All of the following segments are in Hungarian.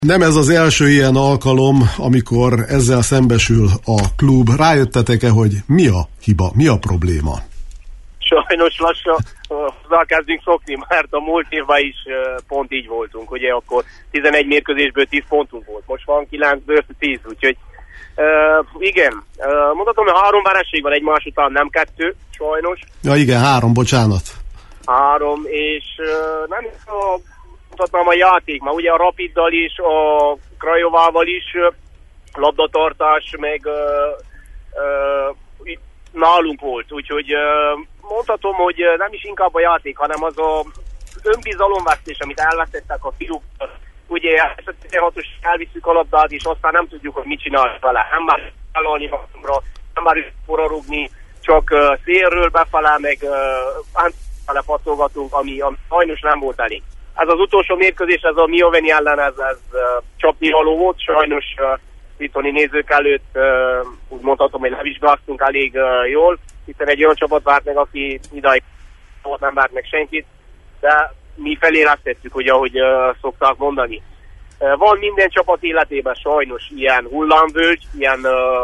Nem ez az első ilyen alkalom, amikor ezzel szembesül a klub. Rájöttetek-e, hogy mi a hiba, mi a probléma? Sajnos lassan kezdünk szokni, mert a múlt évben is pont így voltunk. Ugye akkor 11 mérkőzésből 10 pontunk volt, most van 9-ből 10, úgyhogy igen, mondhatom, hogy 3 vereség van egymás után, nem 2, sajnos. Ja igen, 3, bocsánat. 3, és nem is mondhatnám a játék, mert ugye a Rapiddal is, a Krajovával is labdatartás, meg nálunk volt, úgyhogy mondhatom, hogy nem is inkább a játék, hanem az a önbizalomvesztés, amit elvesztettek a fiúk. Ugye ezt a 16-os elviszük a labdát, és aztán nem tudjuk, hogy mit csinál vele. Nem már elalni magunkra, nem már forrarugni, csak szélről befele, meg befele pacolgatunk, ami sajnos nem volt elég. Ez az utolsó mérkőzés, ez a Mioveni ellen, ez csapnivaló volt, sajnos itthoni nézők előtt úgy mondhatom, hogy levizsgáztunk elég jól, hiszen egy olyan csapat várt meg, aki idáig nem várt meg senkit, de mi feléreztettük, hogy ahogy szokták mondani. Van minden csapat életében sajnos ilyen hullámvölgy, ilyen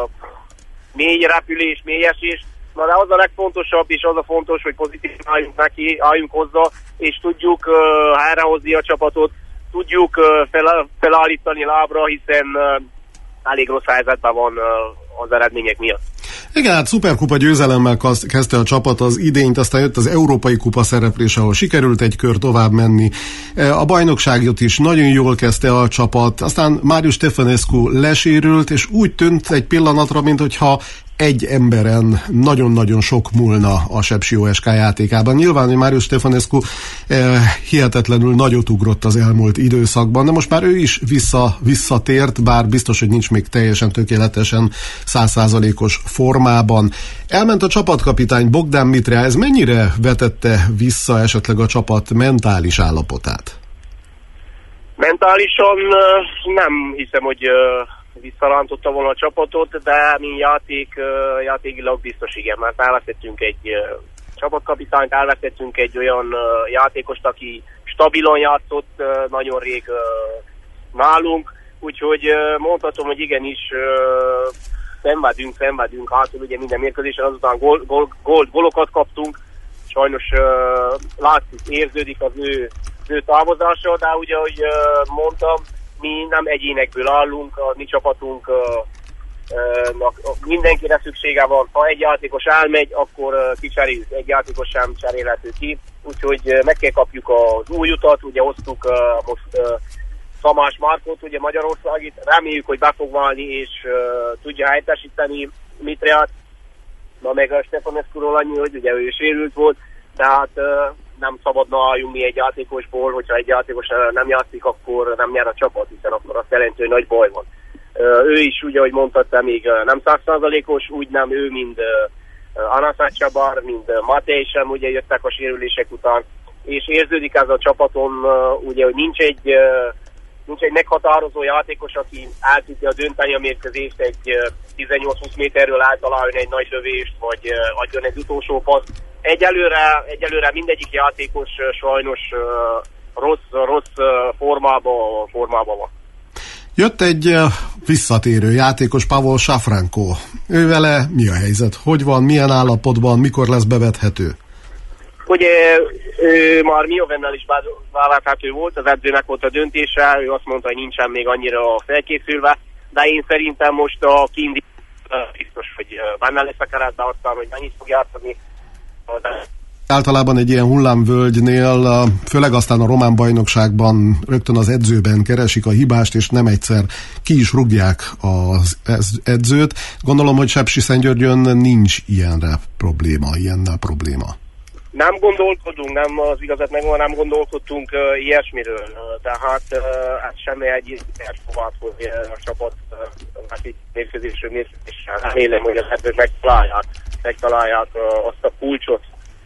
mély repülés, mély esés, de az a legfontosabb, és az a fontos, hogy pozitívan álljunk hozzá, és tudjuk helyrehozni a csapatot, tudjuk felállítani lábra, hiszen elég rossz helyzetben van az eredmények miatt. Igen, hát szuperkupa győzelemmel kezdte a csapat az idényt, aztán jött az Európai Kupa szereplés, ahol sikerült egy kör tovább menni. A bajnokságot is nagyon jól kezdte a csapat, aztán Marius Stefanescu lesérült, és úgy tűnt egy pillanatra, minthogyha egy emberen nagyon-nagyon sok múlna a Sepsi OSK játékában. Nyilván, hogy Marius Stefanescu hihetetlenül nagyot ugrott az elmúlt időszakban, de most már ő is visszatért, bár biztos, hogy nincs még teljesen tökéletesen 100%-os formában. Elment a csapatkapitány Bogdan Mitrea, ez mennyire vetette vissza esetleg a csapat mentális állapotát? Mentálisan nem hiszem, hogy visszarántotta volna a csapatot, de mi játékilag biztos igen, mert elvesztettünk egy csapatkapitányt, elvesztettünk egy olyan játékost, aki stabilan játszott nagyon rég nálunk, úgyhogy mondhatom, hogy igenis szenvedünk hátul, ugye minden mérkőzésen, azután gólokat kaptunk, sajnos látszik, érződik az ő távozása, de ugye, ahogy mondtam, mi nem egyénekből állunk, a mi csapatunk mindenkire szüksége van. Ha egy játékos elmegy, akkor kicseréljük, egy játékos sem cserélhető ki. Úgyhogy meg kell kapjuk az új utat, ugye hoztuk most Tamás Márkót, ugye Magyarországit, reméljük, hogy be fog válni és tudja helyettesíteni Mitreát. Na meg a Stefanescuról annyi, hogy ugye ő sérült volt, tehát nem szabadna álljunk mi egy játékosból, hogyha egy játékos nem játszik, akkor nem nyer a csapat, hiszen akkor azt jelenti, hogy nagy baj van. Ő is, ugye, ahogy mondtad, még nem 100%-os, úgy nem ő, mind Anasat Csabar, mind Matej sem, ugye jöttek a sérülések után, és érződik ez a csapaton, ugye, hogy nincs egy meghatározó játékos, aki el tudja dönteni a mérkőzést, egy 18-20 méterről általában egy nagy lövést, vagy adjon egy utolsó paszt. Egyelőre mindegyik játékos sajnos rossz formában van. Jött egy visszatérő játékos, Pavel Safranko. Ővele mi a helyzet? Hogy van, milyen állapotban, mikor lesz bevethető? Ugye ő már Miovennel is bevethető volt, az edzőnek volt a döntése, ő azt mondta, hogy nincsen még annyira felkészülve, de én szerintem most a kindi biztos, hogy benne lesz a keretben, aztán, hogy mennyit fog játszani. Általában egy ilyen hullámvölgynél, főleg aztán a román bajnokságban rögtön az edzőben keresik a hibást, és nem egyszer ki is rúgják az edzőt. Gondolom, hogy Sepsiszentgyörgyön nincs ilyennel probléma. Nem gondolkodunk, nem az igazat megmondom, nem gondolkodtunk ilyesmiről. Tehát ez semmi egy tovább, hogy a csapat mérkőzésről remélem, hogy az edzők megtalálják azt a kulcsot,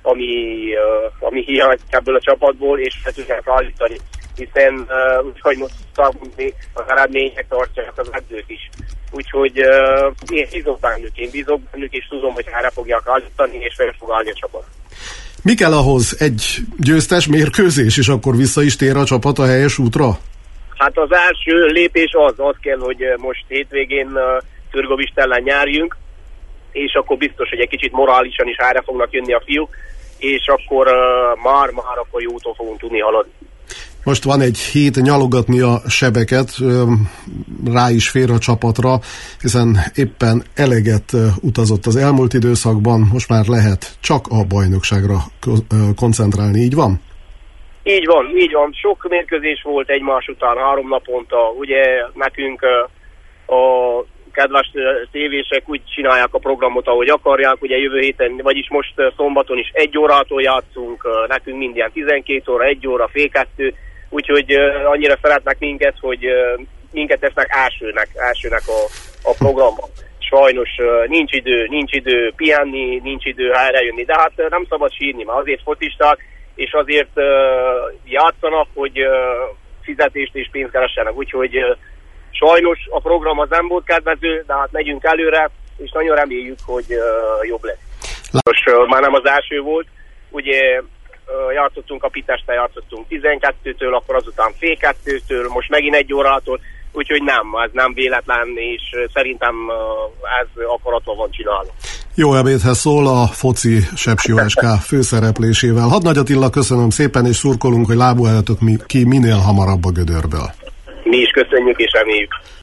ami hiányzik ebből a csapatból, és fel tudják állítani, hiszen úgyhogy most az eredmények tartják az edzők is. Úgyhogy én bízok bennük, és tudom, hogy erre fogják állítani, és fel fog állni a csapat. Mi kell ahhoz? Egy győztes mérkőzés, és akkor vissza is tér a csapat a helyes útra? Hát az első lépés az kell, hogy most hétvégén Türgovist ellen nyerjünk, és akkor biztos, hogy egy kicsit morálisan is erre fognak jönni a fiúk, és akkor már akkor jó úton fogunk tudni haladni. Most van egy hét nyalogatni a sebeket, rá is fér a csapatra, hiszen éppen eleget utazott az elmúlt időszakban, most már lehet csak a bajnokságra koncentrálni, így van? Így van. Sok mérkőzés volt egymás után, 3 naponta. Ugye nekünk a kedves tévések úgy csinálják a programot, ahogy akarják. Ugye jövő héten, vagyis most szombaton is 1 órától játszunk, nekünk minden 12 óra, 1 óra, fél 2, úgyhogy annyira szeretnek minket, hogy minket tesznek elsőnek a programban. Sajnos nincs idő pihenni, nincs idő helyre-jönni, de hát nem szabad sírni, mert azért focisták, és azért játszanak, hogy fizetést és pénzt keressenek. Úgyhogy sajnos a program az nem volt kedvező, de hát megyünk előre, és nagyon reméljük, hogy jobb lesz. Most már nem az első volt, ugye játszottunk a Pitesten, játszottunk 12-től, akkor azután fél 2-től, most megint 1 órától, úgyhogy ez nem véletlen, és szerintem ez akaratban van csinálva. Jó ebédhez szól a foci Sepsi OSK főszereplésével. Hadnagy Attila, köszönöm szépen, és szurkolunk, hogy lábuljatok ki minél hamarabb a gödörből. Mi is köszönjük és reméljük.